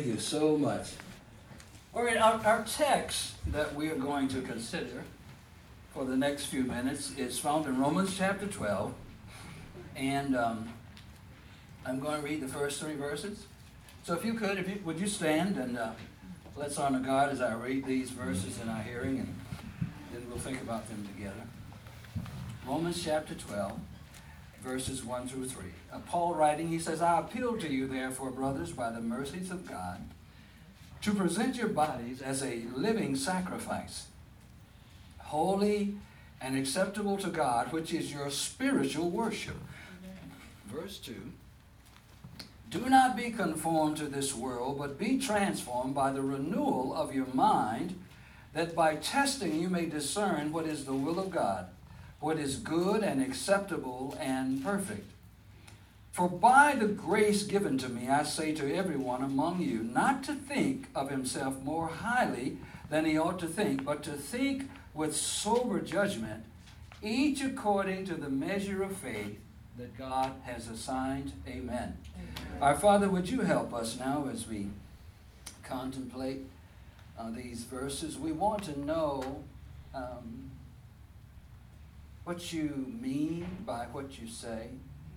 Thank you so much. All right, our text that we are going to consider for the next few minutes is found in Romans chapter 12. And I'm going to read the first 3 verses. So if you could, would you stand and let's honor God as I read these verses in our hearing, and then we'll think about them together. Romans chapter 12, verses 1 through 3. Paul writing, he says, I appeal to you, therefore, brothers, by the mercies of God, to present your bodies as a living sacrifice, holy and acceptable to God, which is your spiritual worship. Verse 2. Do not be conformed to this world, but be transformed by the renewal of your mind, that by testing you may discern what is the will of God, what is good and acceptable and perfect. For by the grace given to me, I say to everyone among you, not to think of himself more highly than he ought to think, but to think with sober judgment, each according to the measure of faith that God has assigned. Amen. Our Father, would you help us now as we contemplate these verses? We want to know what you mean by what you say.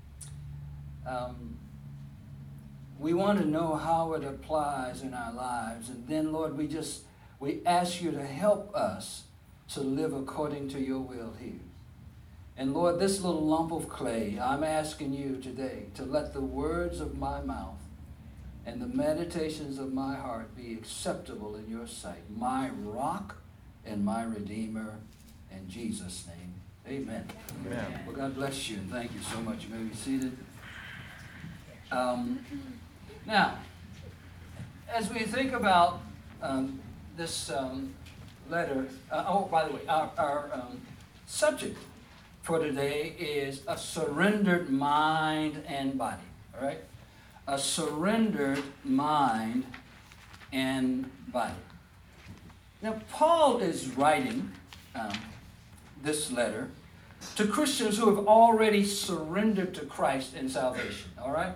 We want to know how it applies in our lives. And then, Lord, we ask you to help us to live according to your will here. And Lord, this little lump of clay, I'm asking you today to let the words of my mouth and the meditations of my heart be acceptable in your sight, my rock and my redeemer, in Jesus' name. Amen. Amen. Well, God bless you, and thank you so much. You may be seated. Now, as we think about this letter, by the way, our subject for today is a surrendered mind and body. All right? A surrendered mind and body. Now, Paul is writing this letter to Christians who have already surrendered to Christ in salvation. All right?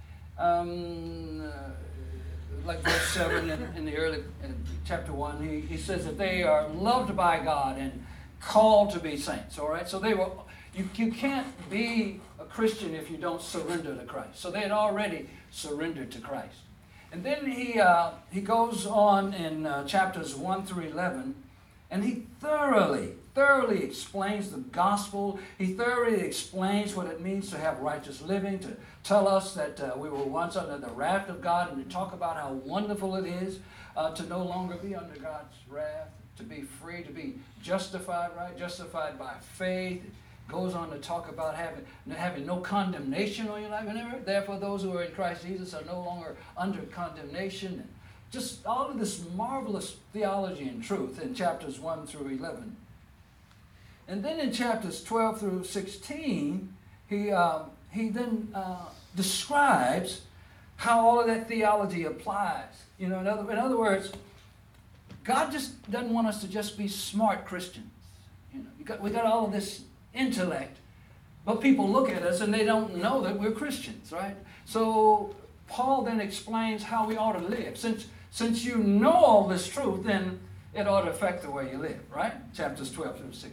Like verse 7 in the early chapter 1, he says that they are loved by God and called to be saints. All right? So they were. You can't be a Christian if you don't surrender to Christ. So they had already surrendered to Christ. And then he goes on in chapters 1 through 11, and he thoroughly explains the gospel. He thoroughly explains what it means to have righteous living, to tell us that we were once under the wrath of God, and to talk about how wonderful it is to no longer be under God's wrath, to be free, to be justified, right? Justified by faith. It goes on to talk about having no condemnation on your life. And therefore, those who are in Christ Jesus are no longer under condemnation. And just all of this marvelous theology and truth in chapters 1 through 11. And then in chapters 12 through 16, he then describes how all of that theology applies. You know, in other words, God just doesn't want us to just be smart Christians. You know, we got all of this intellect, but people look at us and they don't know that we're Christians, right? So Paul then explains how we ought to live. Since you know all this truth, then it ought to affect the way you live, right? Chapters 12 through 16.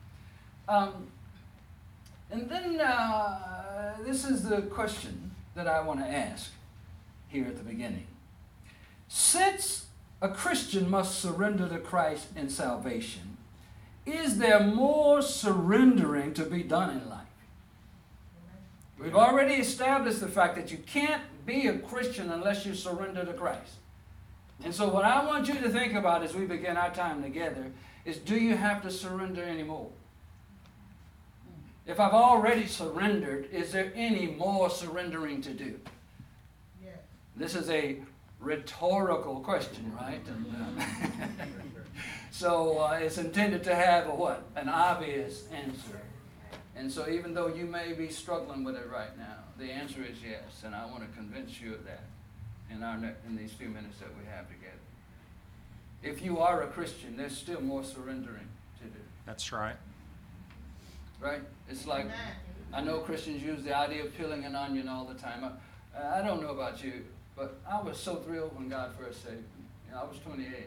And then this is the question that I want to ask here at the beginning. Since a Christian must surrender to Christ in salvation, is there more surrendering to be done in life? We've already established the fact that you can't be a Christian unless you surrender to Christ. And so what I want you to think about as we begin our time together is, do you have to surrender anymore? If I've already surrendered, is there any more surrendering to do? Yes. This is a rhetorical question, right? And, so it's intended to have an obvious answer. And so even though you may be struggling with it right now, the answer is yes. And I want to convince you of that in these few minutes that we have together. If you are a Christian, there's still more surrendering to do. That's right. Right? It's like, I know Christians use the idea of peeling an onion all the time. I don't know about you. But I was so thrilled when God first saved me. You know, I was 28.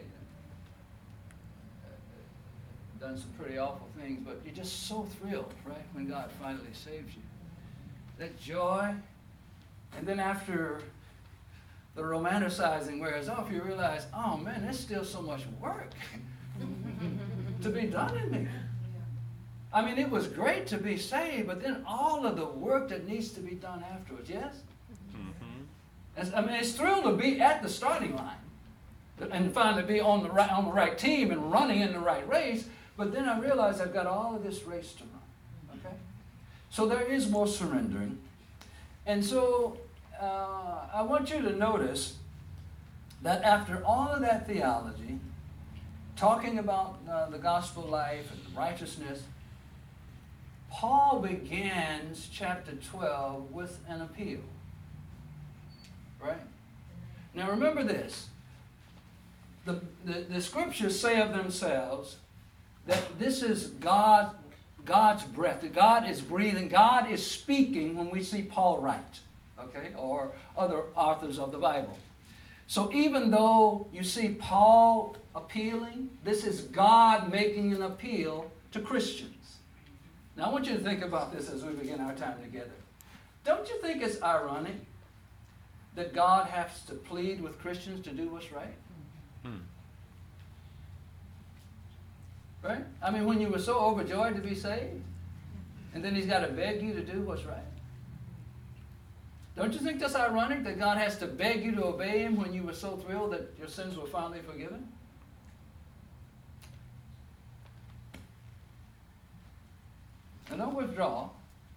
Done some pretty awful things, but you're just so thrilled, right, when God finally saves you. That joy. And then after the romanticizing wears off, you realize, oh man, there's still so much work to be done in me. I mean, it was great to be saved, but then all of the work that needs to be done afterwards, yes? Mm-hmm. I mean, it's thrilled to be at the starting line and finally be on the right team and running in the right race, but then I realized I've got all of this race to run, okay? So there is more surrendering. And so I want you to notice that after all of that theology, talking about the gospel life and righteousness, Paul begins chapter 12 with an appeal. Right? Now remember this. The scriptures say of themselves that this is God's breath. That God is breathing. God is speaking when we see Paul write. Okay? Or other authors of the Bible. So even though you see Paul appealing, this is God making an appeal to Christians. Now I want you to think about this as we begin our time together. Don't you think it's ironic that God has to plead with Christians to do what's right? Right? I mean, when you were so overjoyed to be saved, and then he's got to beg you to do what's right. Don't you think that's ironic that God has to beg you to obey him when you were so thrilled that your sins were finally forgiven? Now don't withdraw.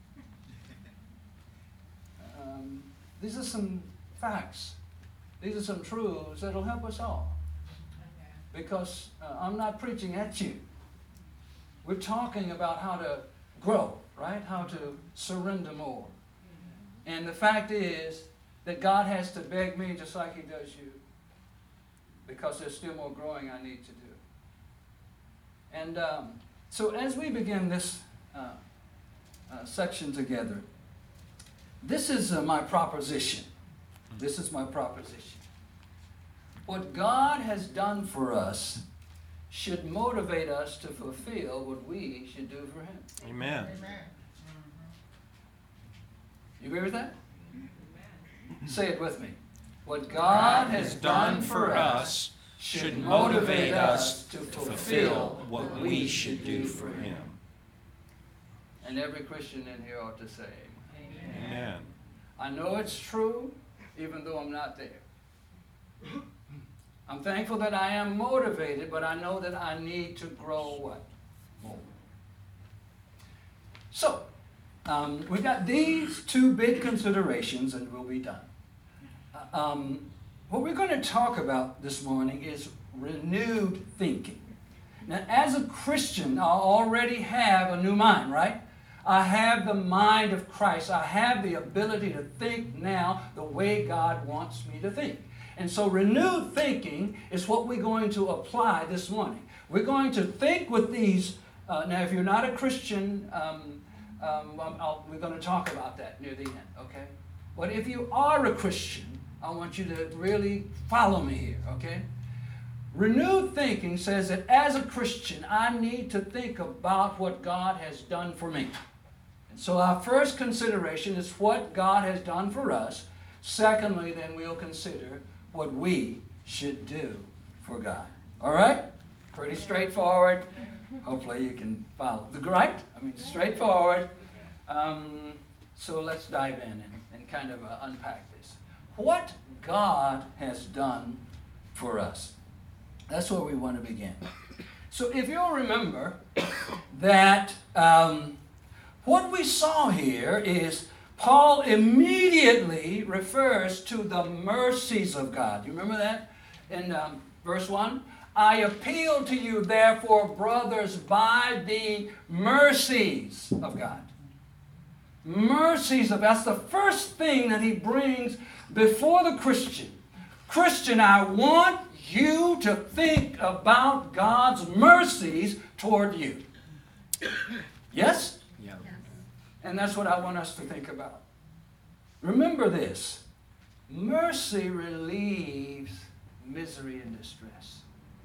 These are some facts. These are some truths that will help us all. Because I'm not preaching at you. We're talking about how to grow, right? How to surrender more. And the fact is that God has to beg me just like he does you. Because there's still more growing I need to do. And so as we begin this section together, this is my proposition. This is my proposition. What God has done for us should motivate us to fulfill what we should do for him. Amen. You agree with that? Say it with me. What God has done for us should motivate us to fulfill what we should do for him. And every Christian in here ought to say, Amen. I know it's true, even though I'm not there. I'm thankful that I am motivated, but I know that I need to grow what? More. So, we've got these two big considerations, and we'll be done. What we're going to talk about this morning is renewed thinking. Now, as a Christian, I already have a new mind, right? I have the mind of Christ. I have the ability to think now the way God wants me to think. And so renewed thinking is what we're going to apply this morning. We're going to think with these. Now, if you're not a Christian, we're going to talk about that near the end, okay? But if you are a Christian, I want you to really follow me here, okay? Renewed thinking says that as a Christian, I need to think about what God has done for me. And so our first consideration is what God has done for us. Secondly, then we'll consider what we should do for God. All right? Pretty straightforward. Hopefully you can follow. Right? I mean, straightforward. So let's dive in and kind of unpack this. What God has done for us. That's where we want to begin. So if you'll remember that what we saw here is Paul immediately refers to the mercies of God. You remember that in verse 1? I appeal to you, therefore, brothers, by the mercies of God. Mercies of God. That's the first thing that he brings before the Christian. Christian, I want you to think about God's mercies toward you. Yes? And that's what I want us to think about. Remember this. Mercy relieves misery and distress.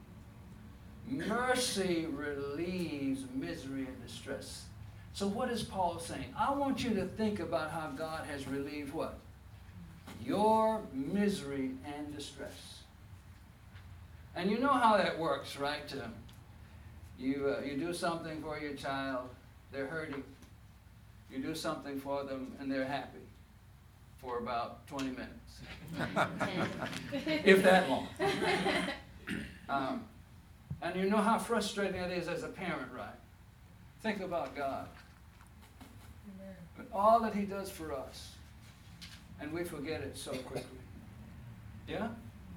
Mercy relieves misery and distress. So what is Paul saying? I want you to think about how God has relieved what? Your misery and distress. And you know how that works, right? You do something for your child, they're hurting. You do something for them, and they're happy for about 20 minutes. If that long. And you know how frustrating it is as a parent, right? Think about God. But all that he does for us, and we forget it so quickly. Yeah?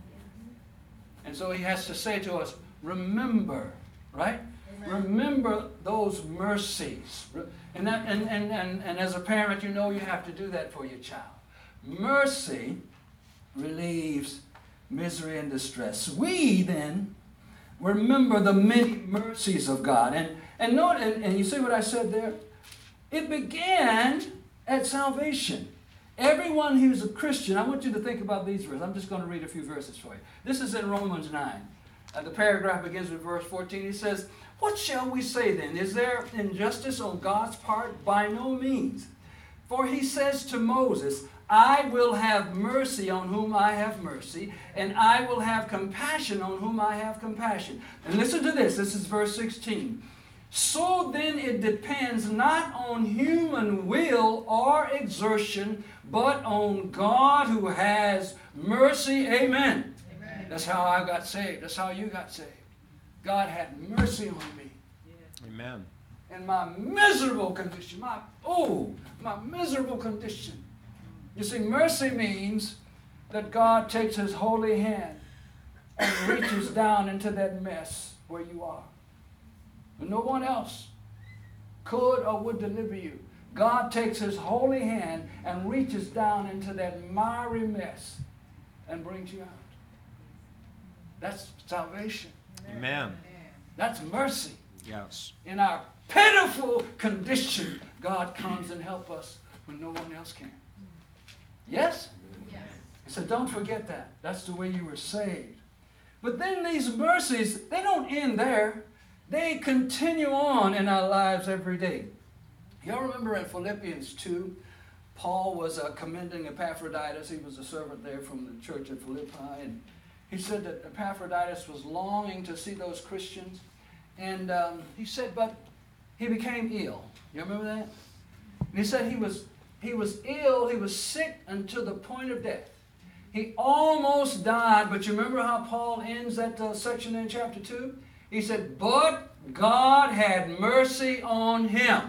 And so he has to say to us, remember, right? Amen. Remember those mercies. And as a parent, you know you have to do that for your child. Mercy relieves misery and distress. We then remember the many mercies of God. And note, and you see what I said there? It began at salvation. Everyone who's a Christian, I want you to think about these verses. I'm just going to read a few verses for you. This is in Romans 9. The paragraph begins with verse 14. He says, "What shall we say then? Is there injustice on God's part? By no means. For he says to Moses, I will have mercy on whom I have mercy, and I will have compassion on whom I have compassion." And listen to this. This is verse 16. "So then it depends not on human will or exertion, but on God who has mercy." Amen. Amen. That's how I got saved. That's how you got saved. God had mercy on me. Amen. In my miserable condition. My miserable condition. You see, mercy means that God takes his holy hand and reaches down into that mess where you are. And no one else could or would deliver you. God takes his holy hand and reaches down into that miry mess and brings you out. That's salvation. Amen. That's mercy. Yes. In our pitiful condition, God comes and helps us when no one else can. Yes? Yes. So don't forget that. That's the way you were saved. But then these mercies, they don't end there. They continue on in our lives every day. Y'all remember in Philippians 2, Paul was commending Epaphroditus. He was a servant there from the church at Philippi. And he said that Epaphroditus was longing to see those Christians. And he said, but he became ill. You remember that? And he said he was ill, he was sick until the point of death. He almost died, but you remember how Paul ends that section in chapter 2? He said, but God had mercy on him.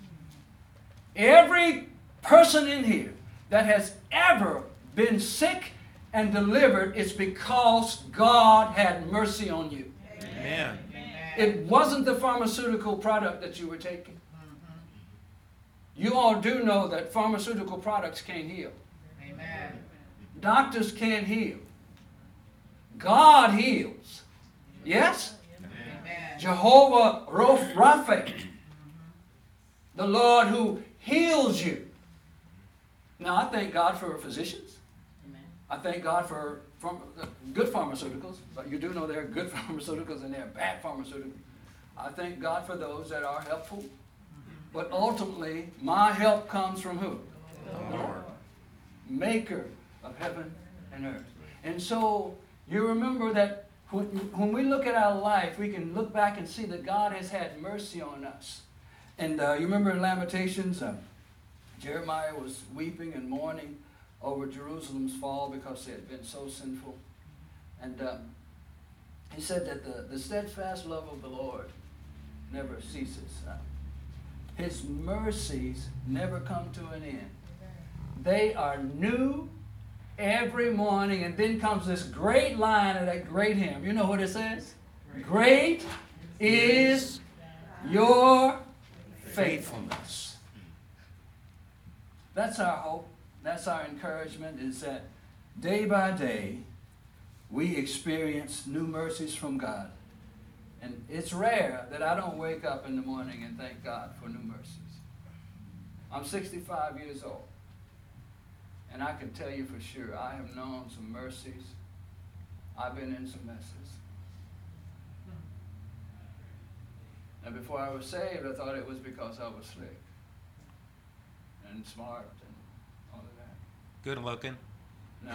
Every person in here that has ever been sick and delivered, it's because God had mercy on you. Amen. It wasn't the pharmaceutical product that you were taking. You all do know that pharmaceutical products can't heal. Amen. Doctors can't heal. God heals. Yes? Amen. Jehovah Rapha, the Lord who heals you. Now, I thank God for physicians. Amen. I thank God for good pharmaceuticals. But you do know there are good pharmaceuticals and there are bad pharmaceuticals. I thank God for those that are helpful. But ultimately, my help comes from who? The Lord. Maker of heaven and earth. And so, you remember that when we look at our life, we can look back and see that God has had mercy on us. And you remember in Lamentations, Jeremiah was weeping and mourning over Jerusalem's fall because they had been so sinful. And he said that the steadfast love of the Lord never ceases. His mercies never come to an end. They are new every morning. And then comes this great line of that great hymn. You know what it says? Great is your faithfulness. That's our hope. That's our encouragement, is that day by day we experience new mercies from God. And it's rare that I don't wake up in the morning and thank God for new mercies. I'm 65 years old. And I can tell you for sure, I have known some mercies. I've been in some messes. And before I was saved, I thought it was because I was slick and smart and all of that. Good looking. No.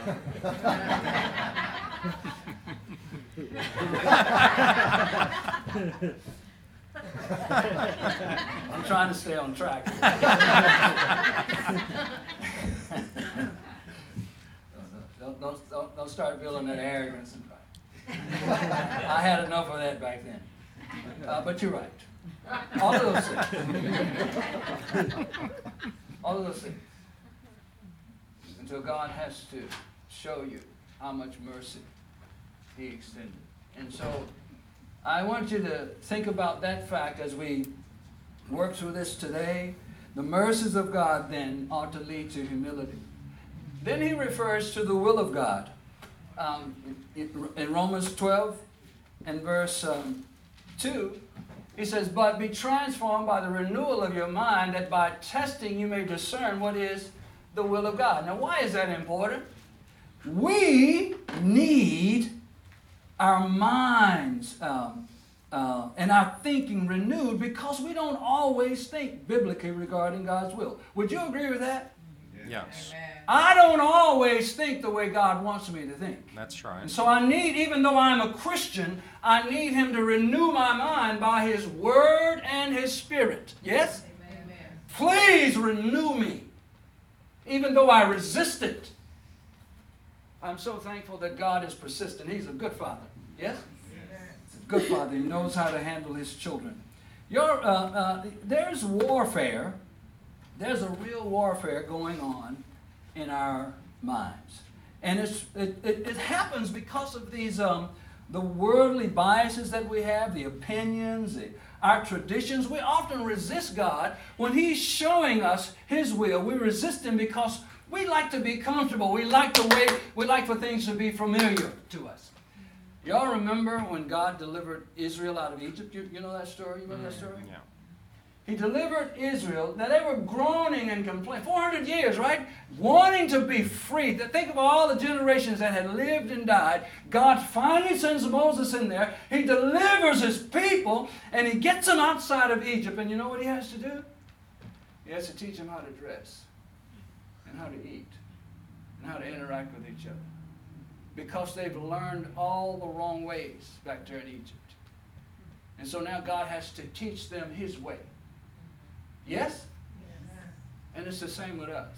I'm trying to stay on track. Don't start building that arrogance. I had enough of that back then. But you're right. All of those things. All of those things. Until God has to show you how much mercy He extended. And so I want you to think about that fact as we work through this today. The mercies of God then ought to lead to humility. Then he refers to the will of God. In Romans 12 and verse 2, he says, "But be transformed by the renewal of your mind, that by testing you may discern what is the will of God." Now, why is that important? We need our minds and our thinking renewed because we don't always think biblically regarding God's will. Would you agree with that? Yes. Amen. I don't always think the way God wants me to think. That's right. And so I need, even though I'm a Christian, I need Him to renew my mind by His Word and His Spirit. Yes? Amen. Please renew me, even though I resist it. I'm so thankful that God is persistent. He's a good Father. Yes? He's a good Father. He knows how to handle His children. There's warfare. There's a real warfare going on in our minds. And it happens because of these the worldly biases that we have, the opinions, our traditions. We often resist God when He's showing us His will. We resist Him because we like to be comfortable. We like for things to be familiar to us. Y'all remember when God delivered Israel out of Egypt? You know that story? You remember that story? Yeah. He delivered Israel. Now they were groaning and complaining. 400 years, right? Wanting to be free. Think of all the generations that had lived and died. God finally sends Moses in there. He delivers His people, and He gets them outside of Egypt. And you know what He has to do? He has to teach them how to dress, and how to eat, and how to interact with each other. Because they've learned all the wrong ways back there in Egypt. And so now God has to teach them His way. Yes? And it's the same with us.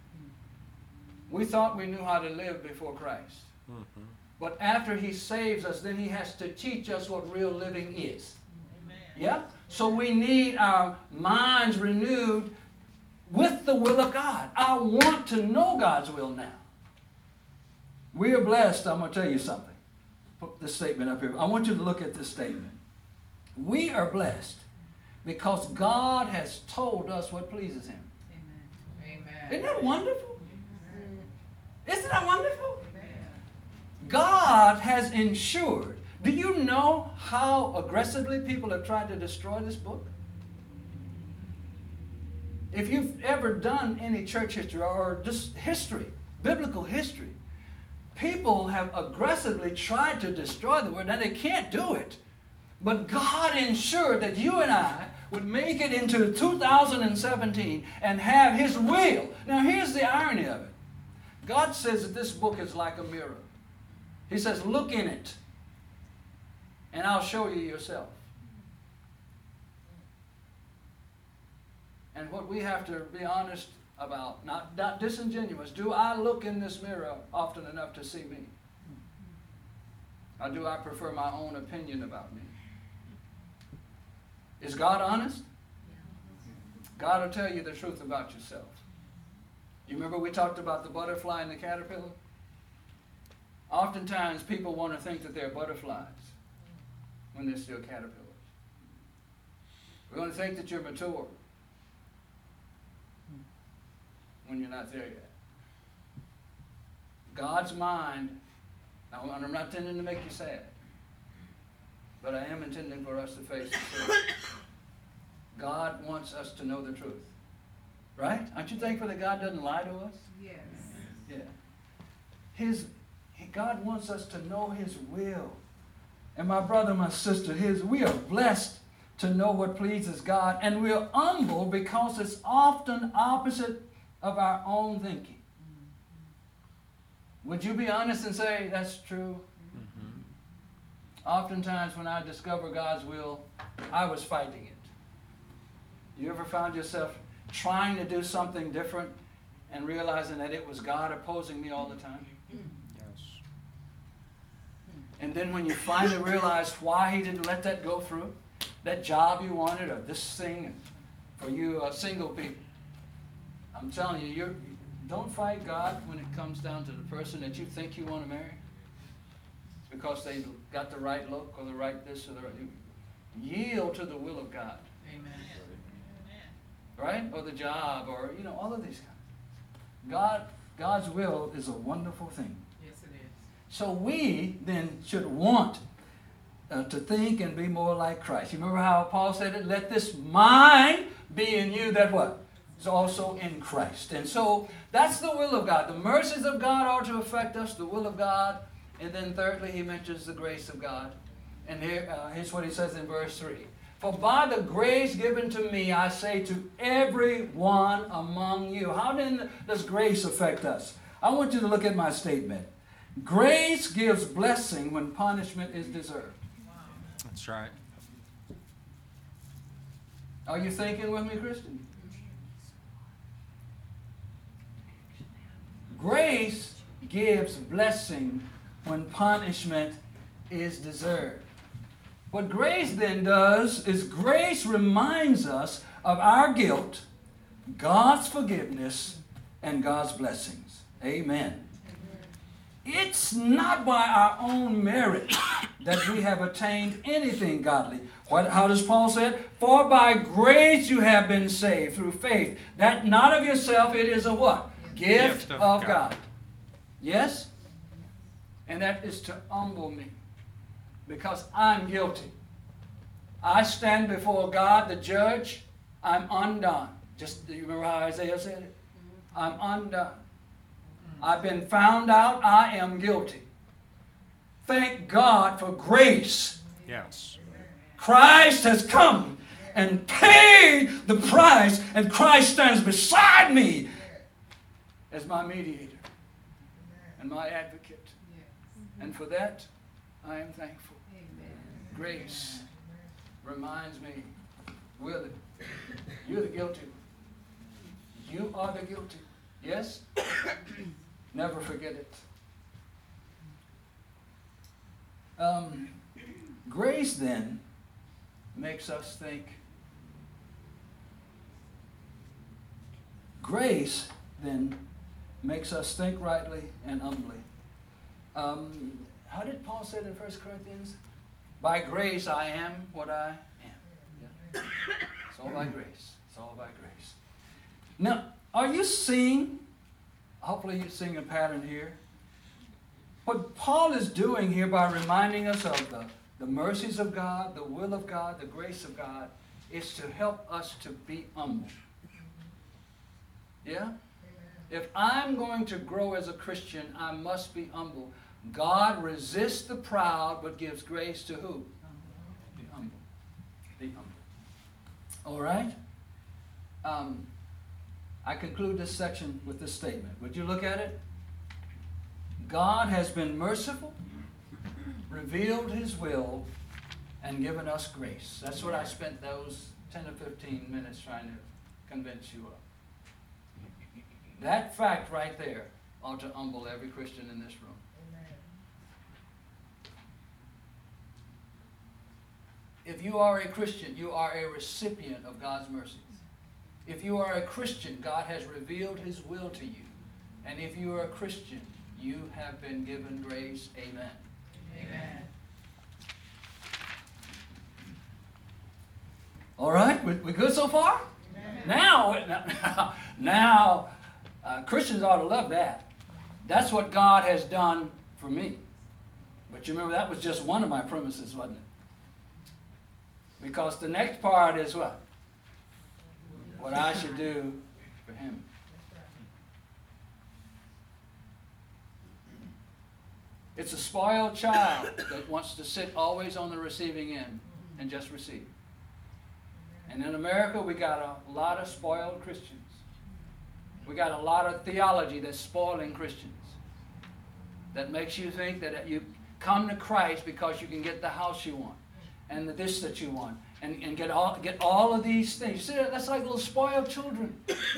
We thought we knew how to live before Christ. Mm-hmm. But after He saves us, then He has to teach us what real living is. Amen. Yeah? So we need our minds renewed with the will of God. I want to know God's will now. We are blessed. I'm going to tell you something. Put this statement up here. I want you to look at this statement. We are blessed because God has told us what pleases Him. Amen. Isn't that wonderful? Isn't that wonderful? Amen. God has ensured. Do you know how aggressively people have tried to destroy this book? If you've ever done any church history or just history, biblical history, people have aggressively tried to destroy the word. Now they can't do it. But God ensured that you and I would make it into 2017 and have His will. Now here's the irony of it. God says that this book is like a mirror. He says, look in it, and I'll show you yourself. And what we have to be honest about, not disingenuous, do I look in this mirror often enough to see me? Or do I prefer my own opinion about me? Is God honest? God will tell you the truth about yourself. You remember we talked about the butterfly and the caterpillar? Oftentimes people want to think that they're butterflies when they're still caterpillars. We're going to think that you're mature when you're not there yet. God's mind, now I'm not intending to make you sad, but I am intending for us to face the truth. God wants us to know the truth. Right? Aren't you thankful that God doesn't lie to us? Yes. Yeah. God wants us to know His will. And my brother, my sister, we are blessed to know what pleases God, and we're humble because it's often opposite of our own thinking. Would you be honest and say that's true? Mm-hmm. Oftentimes when I discover God's will, I was fighting it. You ever found yourself trying to do something different and realizing that it was God opposing me all the time? Yes. And then when you finally realize why He didn't let that go through, that job you wanted or this thing for you single people, I'm telling you, don't fight God when it comes down to the person that you think you want to marry because they got the right look or the right this or the right. Yield to the will of God. Amen. Right? Or the job or, all of these kinds. God's will is a wonderful thing. Yes, it is. So we then should want to think and be more like Christ. You remember how Paul said it? Let this mind be in you that what? Is also in Christ. And so that's the will of God. The mercies of God are to affect us, the will of God. And then thirdly, he mentions the grace of God. And here's what he says in verse 3. For by the grace given to me, I say to every one among you. How then does grace affect us? I want you to look at my statement. Grace gives blessing when punishment is deserved. That's right. Are you thinking with me, Christian? Grace gives blessing when punishment is deserved. What grace then does is grace reminds us of our guilt, God's forgiveness, and God's blessings. Amen. It's not by our own merit that we have attained anything godly. How does Paul say it? For by grace you have been saved through faith. That not of yourself, it is a what? Gift of God. Yes? And that is to humble me. Because I'm guilty. I stand before God, the judge. I'm undone. Do you remember how Isaiah said it? I'm undone. I've been found out. I am guilty. Thank God for grace. Yes. Christ has come and paid the price, and Christ stands beside me as my mediator and my advocate. And for that, I am thankful. Grace reminds me, you're the guilty one. You are the guilty. Yes? Never forget it. Grace then makes us think. Grace then makes us think rightly and humbly. How did Paul say it in 1 Corinthians? By grace I am what I am. Yeah. It's all by grace. It's all by grace. Now, are you seeing, hopefully you're seeing a pattern here. What Paul is doing here by reminding us of the mercies of God, the will of God, the grace of God, is to help us to be humble. Yeah? If I'm going to grow as a Christian, I must be humble. God resists the proud, but gives grace to who? Be humble. Be humble. All right? I conclude this section with this statement. Would you look at it? God has been merciful, revealed His will, and given us grace. That's what I spent those 10 to 15 minutes trying to convince you of. That fact right there ought to humble every Christian in this room. If you are a Christian, you are a recipient of God's mercies. If you are a Christian, God has revealed His will to you. And if you are a Christian, you have been given grace. Amen. Amen. All right? We good so far? Amen. Now, Christians ought to love that. That's what God has done for me. But you remember that was just one of my premises, wasn't it? Because the next part is what? What I should do for Him. It's a spoiled child that wants to sit always on the receiving end and just receive. And in America, we got a lot of spoiled Christians. We got a lot of theology that's spoiling Christians. That makes you think that you come to Christ because you can get the house you want and the this that you want and get all of these things. You see, that's like little spoiled children.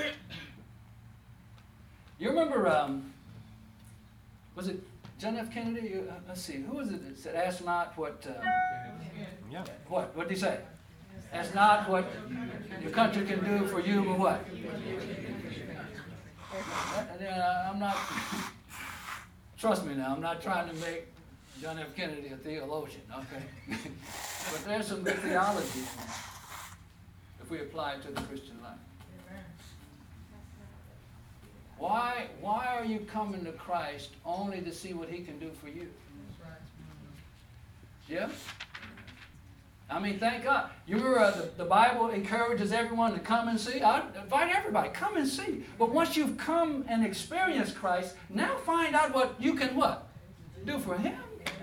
You remember, was it John F. Kennedy? Let's see, who was it that said, ask not what, Yeah. what did he say? Ask not what your country can do for you, but what? I'm not, trust me now, I'm not trying to make John F. Kennedy a theologian, okay? But there's some good theology if we apply it to the Christian life. Why are you coming to Christ only to see what He can do for you? Yeah? I mean, thank God. You remember the Bible encourages everyone to come and see? I invite everybody, come and see. But once you've come and experienced Christ, now find out what you can what? Do for Him.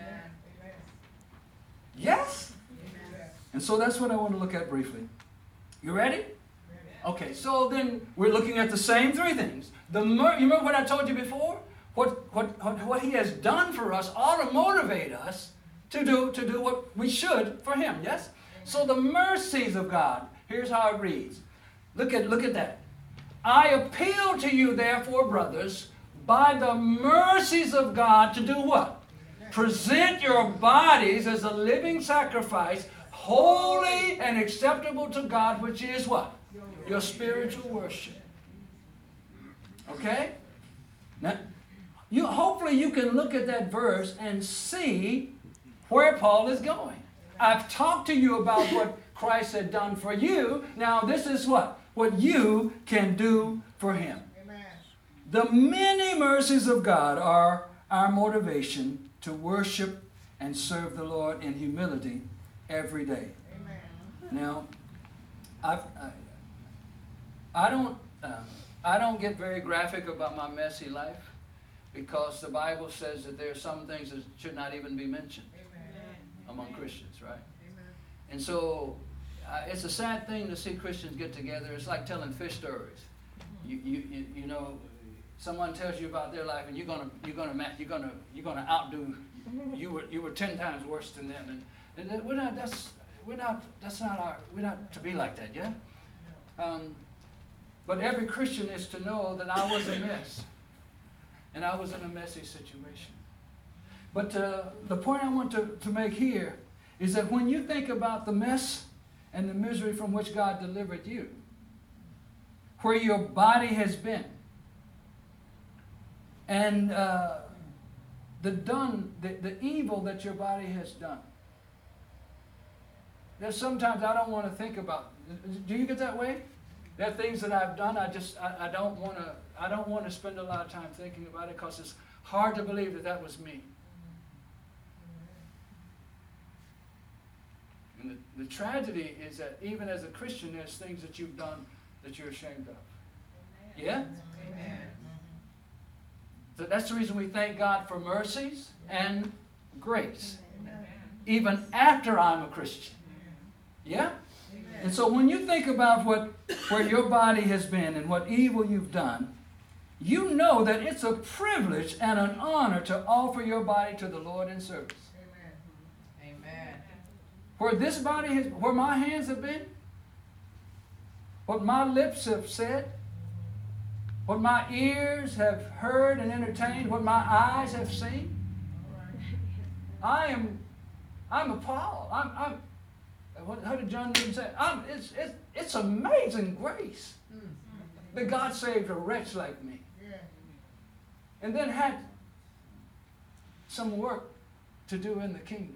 Yes? And so that's what I want to look at briefly. You ready? Okay, so then we're looking at the same three things. You remember what I told you before? What He has done for us ought to motivate us to do what we should for Him, yes? So the mercies of God, here's how it reads. Look at that. I appeal to you, therefore, brothers, by the mercies of God to do what? Present your bodies as a living sacrifice, holy and acceptable to God, which is what? Your spiritual worship. Okay? Now, hopefully you can look at that verse and see where Paul is going. I've talked to you about what Christ had done for you. Now this is what you can do for Him. Amen. The many mercies of God are our motivation to worship and serve the Lord in humility every day. Amen. Now, I don't get very graphic about my messy life because the Bible says that there are some things that should not even be mentioned among Christians, right? Amen. And so it's a sad thing to see Christians get together. It's like telling fish stories. You know, someone tells you about their life, and you're gonna outdo. You were 10 times worse than them, and we're not to be like that, yeah. But every Christian is to know that I was a mess, and I was in a messy situation. But the point I want to make here is that when you think about the mess and the misery from which God delivered you, where your body has been, and the evil that your body has done, there's sometimes I don't want to think about. Do you get that way? There are things that I've done. I don't want to spend a lot of time thinking about it because it's hard to believe that was me. And the tragedy is that even as a Christian, there's things that you've done that you're ashamed of. Yeah? Amen. So that's the reason we thank God for mercies and grace. Amen. Even after I'm a Christian. Yeah? Amen. And so when you think about where your body has been and what evil you've done, you know that it's a privilege and an honor to offer your body to the Lord in service. Where this body where my hands have been, what my lips have said, what my ears have heard and entertained, what my eyes have seen, I'm appalled. How did John Newton say? It's amazing grace that God saved a wretch like me, and then had some work to do in the kingdom.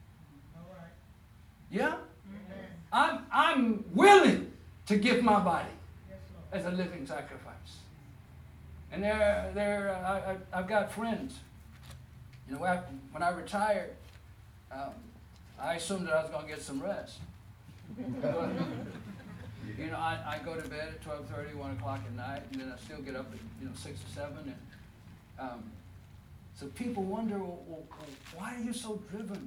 Yeah? I'm willing to give my body as a living sacrifice. And I've got friends. You know, when I retired, I assumed that I was going to get some rest. But, you know, I go to bed at 12:30, 1 o'clock at night, and then I still get up at 6 or 7. So people wonder, well, why are you so driven?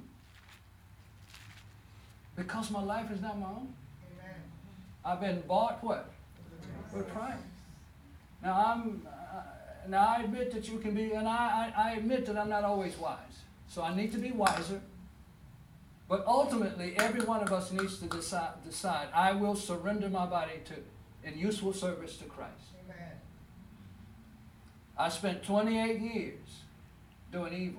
Because my life is not my own. Amen. I've been bought what? With price. Now I admit that you can be, and I admit that I'm not always wise. So I need to be wiser. But ultimately, every one of us needs to decide, I will surrender my body to, in useful service to Christ. Amen. I spent 28 years doing evil.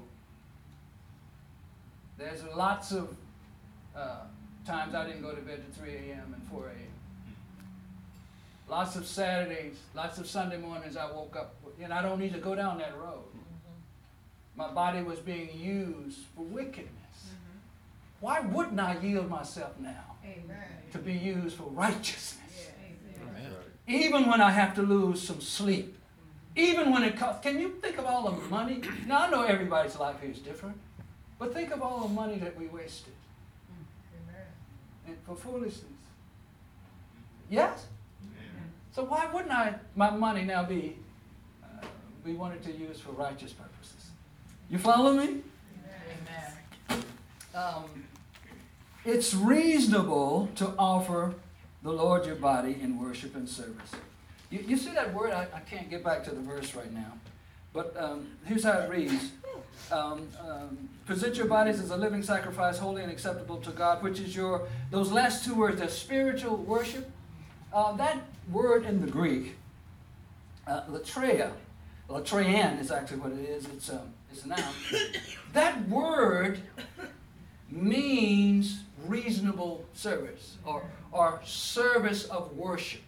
There's lots of times I didn't go to bed at 3 a.m. and 4 a.m. Lots of Saturdays, lots of Sunday mornings I woke up, and I don't need to go down that road. My body was being used for wickedness. Why wouldn't I yield myself now Amen. to be used for righteousness? Amen. Even when I have to lose some sleep. Even when it costs. Can you think of all the money? Now, I know everybody's life here is different. But think of all the money that we wasted. Amen. And for foolishness. Yes? So why wouldn't my money now be wanted to use for righteous purposes? You follow me? Amen. It's reasonable to offer the Lord your body in worship and service. You see that word? I can't get back to the verse right now. But here's how it reads. Present your bodies as a living sacrifice, holy and acceptable to God, which is those last two words, the spiritual worship. That word in the Greek, latreia, latreian is actually what it is. It's a noun. That word means reasonable service or service of worship.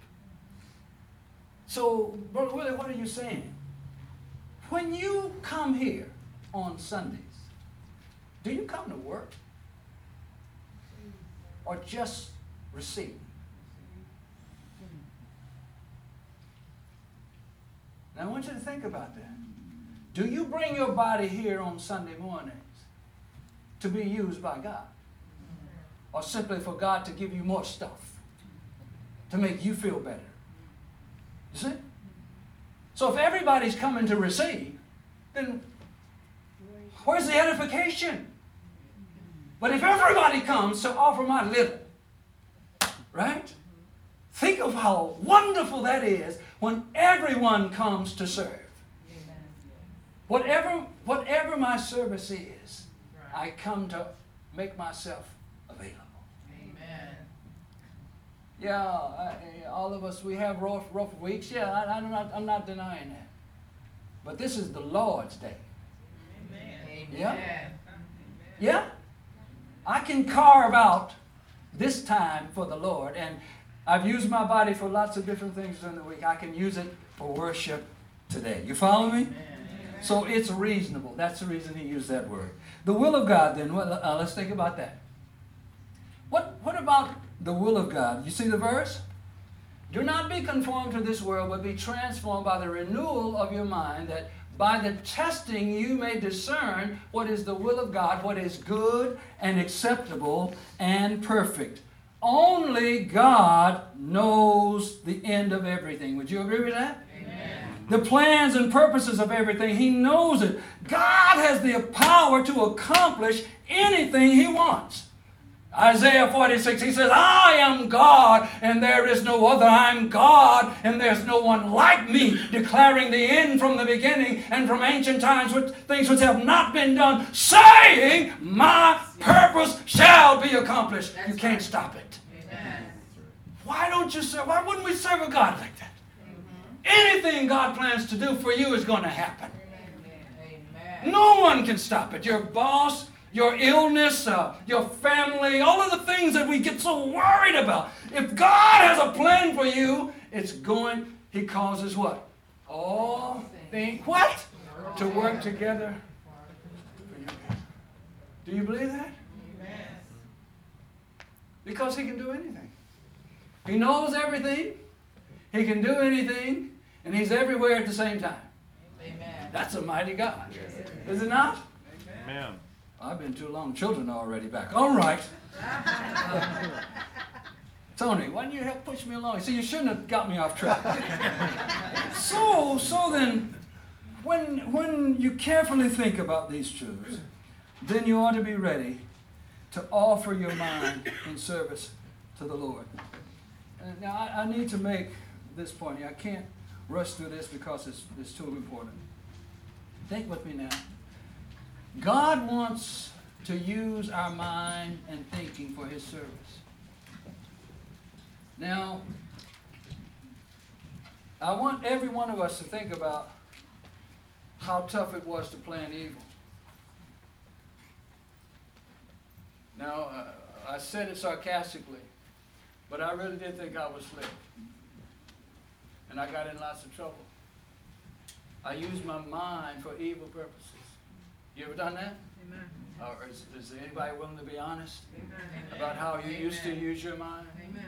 So, Brother Willie, what are you saying? When you come here on Sundays, do you come to work or just receive? Now, I want you to think about that. Do you bring your body here on Sunday mornings to be used by God? Or simply for God to give you more stuff to make you feel better? You see? So if everybody's coming to receive, then where's the edification? But if everybody comes to offer my little, right? Think of how wonderful that is when everyone comes to serve. Whatever my service is, I come to make myself available. Amen. Yeah, all of us, we have rough weeks. Yeah, I'm not denying that. But this is the Lord's day. Amen. Yeah? Yeah? I can carve out this time for the Lord. And I've used my body for lots of different things during the week. I can use it for worship today. You follow me? So it's reasonable. That's the reason he used that word. The will of God, then. Well, let's think about that. What about the will of God? You see the verse? Do not be conformed to this world, but be transformed by the renewal of your mind, that by the testing you may discern what is the will of God, what is good and acceptable and perfect. Only God knows the end of everything. Would you agree with that? The plans and purposes of everything. He knows it. God has the power to accomplish anything He wants. Isaiah 46, he says, I am God and there is no other. I am God and there's no one like me, declaring the end from the beginning and from ancient times, with things which have not been done, saying, my purpose shall be accomplished. You can't stop it. Amen. Why wouldn't we serve a God like that? Anything God plans to do for you is going to happen. Amen. No one can stop it. Your boss, your illness, your family, all of the things that we get so worried about. If God has a plan for you, He causes what? All things, what? To work together. Do you believe that? Amen. Because He can do anything. He knows everything. He can do anything. And He's everywhere at the same time. Amen. That's a mighty God. Is it not? Amen. I've been too long. Children are already back. All right. Tony, why don't you help push me along? See, you shouldn't have got me off track. So then, when you carefully think about these truths, then you ought to be ready to offer your mind in service to the Lord. Now, I need to make this point here. I can't rush through this because it's too important. Think with me now. God wants to use our mind and thinking for His service. Now, I want every one of us to think about how tough it was to plan evil. Now, I said it sarcastically, but I really did think I was slick. And I got in lots of trouble. I used my mind for evil purposes. You ever done that? Amen. Or is there anybody willing to be honest Amen. about how you used to use your mind? Amen.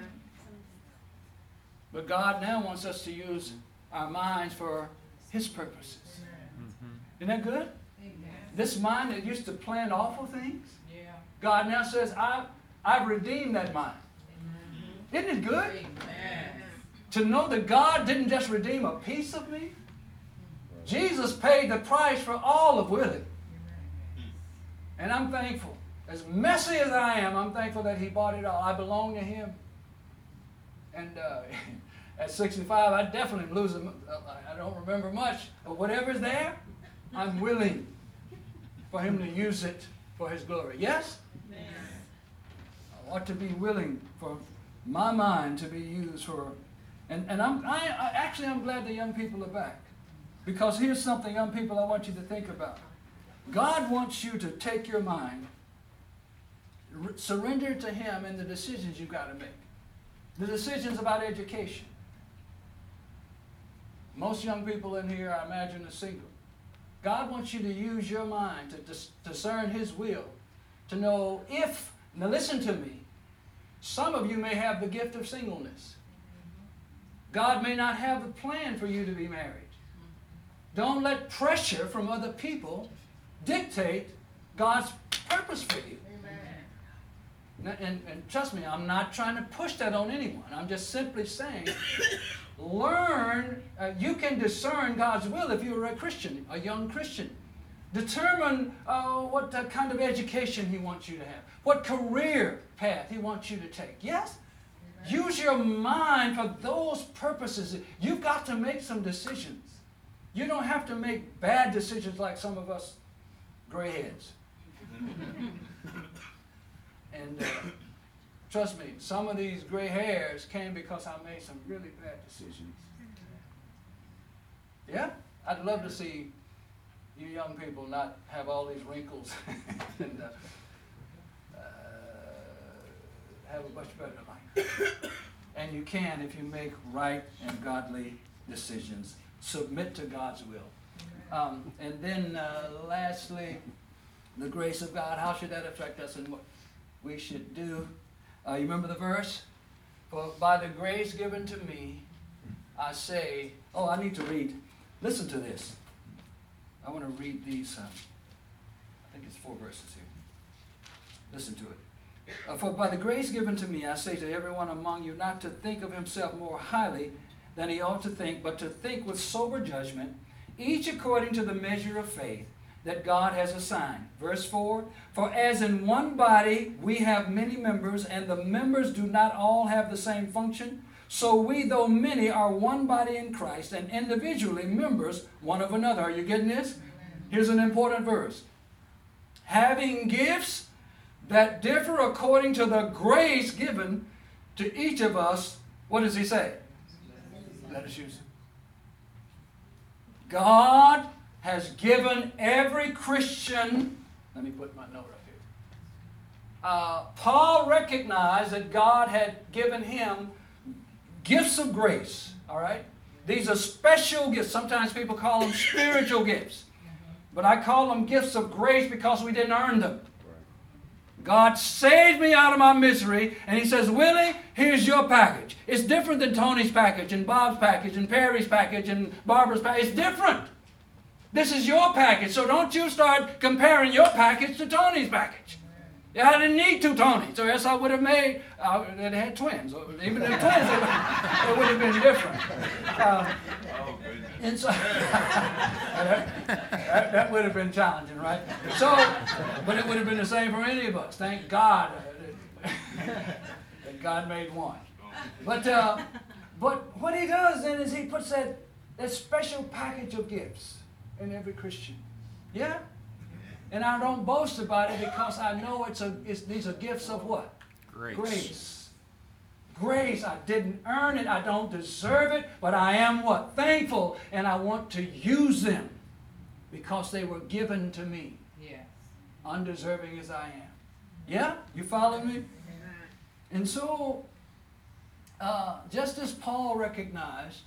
But God now wants us to use our minds for His purposes. Isn't that good? Amen. This mind that used to plan awful things, Yeah. God now says, I've redeemed that mind. Isn't it good? Amen. To know that God didn't just redeem a piece of me. Jesus paid the price for all of Willie. And I'm thankful. As messy as I am, I'm thankful that He bought it all. I belong to Him. And at 65, I definitely am losing. I don't remember much. But whatever's there, I'm willing for Him to use it for His glory. Yes? Amen. I ought to be willing for my mind to be used for. And I'm glad the young people are back. Because here's something, young people, I want you to think about. God wants you to take your mind, surrender it to Him in the decisions you've got to make. The decisions about education. Most young people in here, I imagine, are single. God wants you to use your mind to discern His will, to know if, now listen to me, some of you may have the gift of singleness. God may not have the plan for you to be married. Don't let pressure from other people dictate God's purpose for you. Now, and trust me, I'm not trying to push that on anyone. I'm just simply saying, learn, you can discern God's will if you're a Christian, a young Christian. Determine what kind of education He wants you to have, what career path He wants you to take. Yes? Use your mind for those purposes. You've got to make some decisions. You don't have to make bad decisions like some of us grayheads. And trust me, some of these gray hairs came because I made some really bad decisions. Yeah? I'd love to see you young people not have all these wrinkles and have a much better life. And you can if you make right and godly decisions. Submit to God's will. And then lastly, the grace of God. How should that affect us and what we should do? You remember the verse? For by the grace given to me, I say, I need to read. Listen to this. I want to read these. I think it's 4 verses here. Listen to it. For by the grace given to me, I say to everyone among you not to think of himself more highly than he ought to think, but to think with sober judgment, each according to the measure of faith that God has assigned. Verse 4, for as in one body we have many members, and the members do not all have the same function, so we, though many, are one body in Christ, and individually members one of another. Are you getting this? Here's an important verse. Having gifts that differ according to the grace given to each of us, what does he say? Let us use it. God has given every Christian, let me put my note up here. Paul recognized that God had given him gifts of grace, all right? These are special gifts. Sometimes people call them spiritual gifts. But I call them gifts of grace because we didn't earn them. God saved me out of my misery, and He says, Willie, here's your package. It's different than Tony's package, and Bob's package, and Perry's package, and Barbara's package. It's different. This is your package, so don't you start comparing your package to Tony's package. Yeah, I didn't need 2 Tonys, or else I would have made, they had twins. Or even if twins, it would have been different. And so, that would have been challenging, right? So, but it would have been the same for any of us. Thank God that God made one. But what he does then is he puts that special package of gifts in every Christian. Yeah? And I don't boast about it because I know these are gifts of what? Grace. Grace. I didn't earn it. I don't deserve it. But I am what? Thankful. And I want to use them because they were given to me. Yes. Undeserving as I am. Yeah? You follow me? And so, just as Paul recognized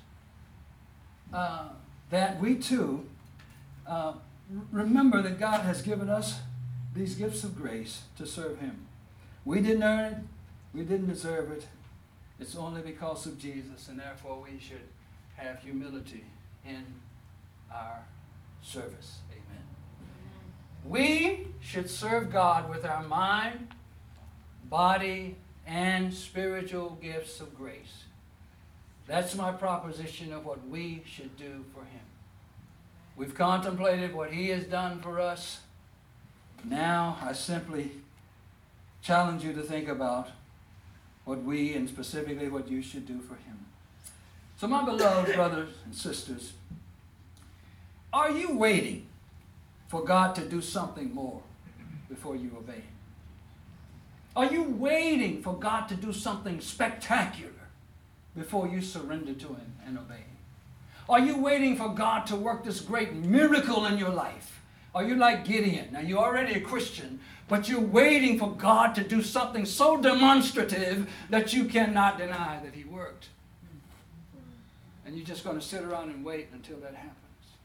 that we too remember that God has given us these gifts of grace to serve Him. We didn't earn it. We didn't deserve it. It's only because of Jesus, and therefore we should have humility in our service. Amen. We should serve God with our mind, body, and spiritual gifts of grace. That's my proposition of what we should do for Him. We've contemplated what He has done for us. Now I simply challenge you to think about what we, and specifically what you should do for Him. So my beloved brothers and sisters, are you waiting for God to do something more before you obey Him? Are you waiting for God to do something spectacular before you surrender to Him and obey Him? Are you waiting for God to work this great miracle in your life? Are you like Gideon? Now you're already a Christian, but you're waiting for God to do something so demonstrative that you cannot deny that He worked. And you're just going to sit around and wait until that happens.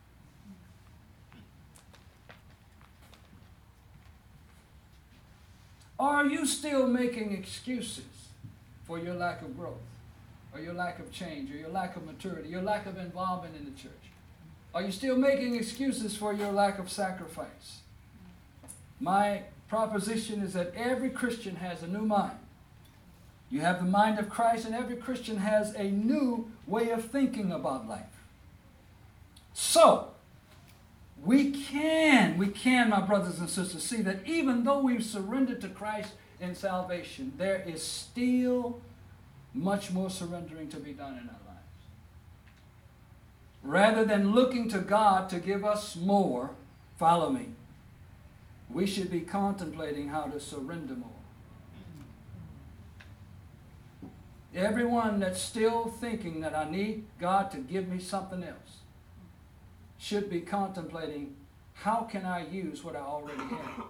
Are you still making excuses for your lack of growth, or your lack of change, or your lack of maturity, your lack of involvement in the church? Are you still making excuses for your lack of sacrifice? My proposition is that every Christian has a new mind. You have the mind of Christ, and every Christian has a new way of thinking about life. So, we can, my brothers and sisters, see that even though we've surrendered to Christ in salvation, there is still much more surrendering to be done in our lives. Rather than looking to God to give us more, follow me, we should be contemplating how to surrender more. Everyone that's still thinking that I need God to give me something else should be contemplating, how can I use what I already have?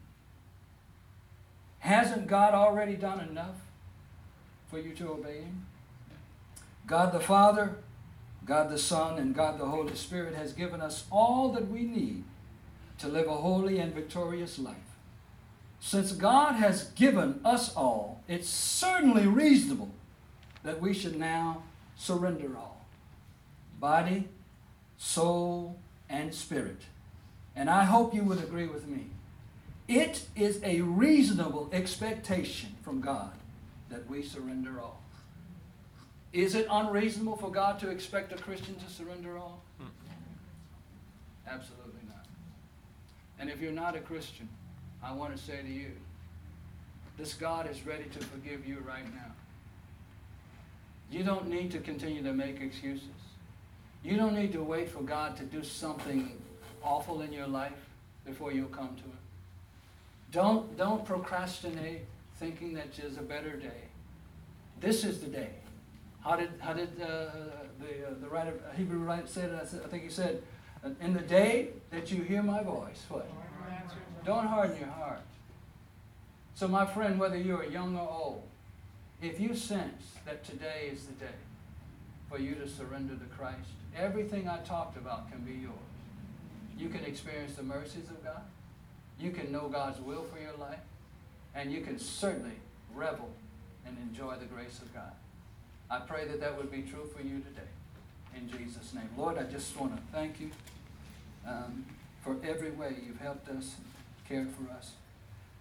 Hasn't God already done enough for you to obey Him? God the Father, God the Son, and God the Holy Spirit has given us all that we need to live a holy and victorious life. Since God has given us all, it's certainly reasonable that we should now surrender all. Body, soul, and spirit. And I hope you would agree with me. It is a reasonable expectation from God that we surrender all. Is it unreasonable for God to expect a Christian to surrender all? Absolutely not. And if you're not a Christian, I want to say to you, this God is ready to forgive you right now. You don't need to continue to make excuses. You don't need to wait for God to do something awful in your life before you'll come to Him. Don't procrastinate thinking that there's a better day. This is the day. How did the writer, Hebrew writer say it? I think he said, in the day that you hear my voice, what? Don't harden your heart. So my friend, whether you're young or old, if you sense that today is the day for you to surrender to Christ, everything I talked about can be yours. You can experience the mercies of God. You can know God's will for your life. And you can certainly revel and enjoy the grace of God. I pray that that would be true for you today. In Jesus' name. Lord, I just want to thank you for every way you've helped us and cared for us.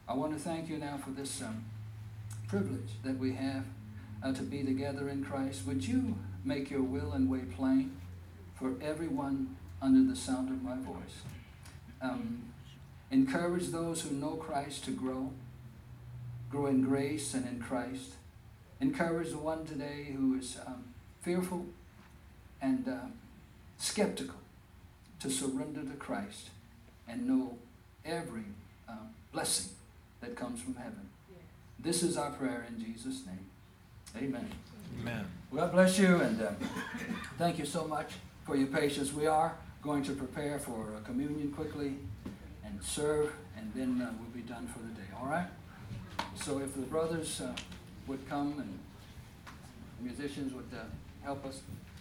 I want to thank you now for this privilege that we have to be together in Christ. Would you make your will and way plain for everyone under the sound of my voice? Encourage those who know Christ to grow in grace and in Christ. Encourage the one today who is fearful and skeptical to surrender to Christ and know every blessing that comes from heaven. This is our prayer in Jesus' name. Amen. Amen. God bless you, and thank you so much for your patience. We are going to prepare for communion quickly and serve, and then we'll be done for the day. All right? So if the brothers would come and the musicians would help us.